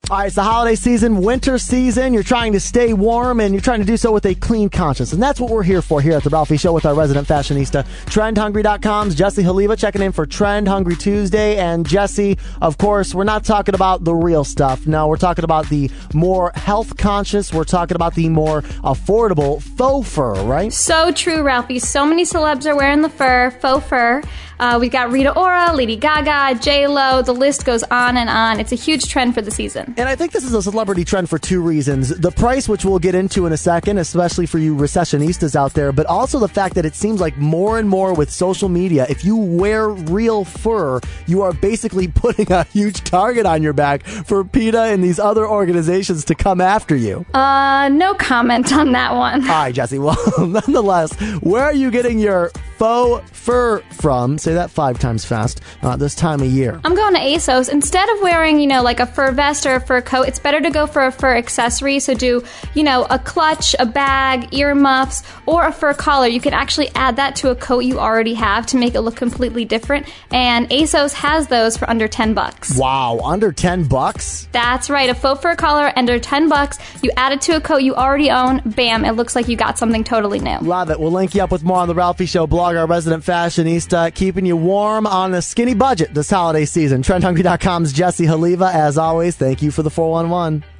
All right, it's the holiday season, winter season. You're trying to stay warm, and you're trying to do so with a clean conscience. And that's what we're here for here at the Ralphie Show with our resident fashionista, TrendHungry.com's Jessie Haliva, checking in for Trend Hungry Tuesday. And Jessie, of course, we're not talking about the real stuff. No, we're talking about the more health conscious. We're talking about the more affordable faux fur, right? So true, Ralphie. So many celebs are wearing the faux fur. We've got Rita Ora, Lady Gaga, J-Lo. The list goes on and on. It's a huge trend for the season. And I think this is a celebrity trend for two reasons. The price, which we'll get into in a second, especially for you recessionistas out there, but also the fact that it seems like more and more with social media, if you wear real fur, you are basically putting a huge target on your back for PETA and these other organizations to come after you. No comment on that one. All right, Jessie. Well, nonetheless, where are you getting your faux fur from? Say that 5 times fast. This time of year. I'm going to ASOS. Instead of wearing, like a fur vest or a fur coat, it's better to go for a fur accessory. So do, a clutch, a bag, earmuffs, or a fur collar. You can actually add that to a coat you already have to make it look completely different. And ASOS has those for under $10. Wow, under $10? That's right. A faux fur collar under $10. You add it to a coat you already own. Bam, it looks like you got something totally new. Love it. We'll link you up with more on the Ralphie Show blog. Our resident fashionista, keeping you warm on a skinny budget this holiday season. TrendHungry.com's Jessie Haliva. As always, thank you for the 411.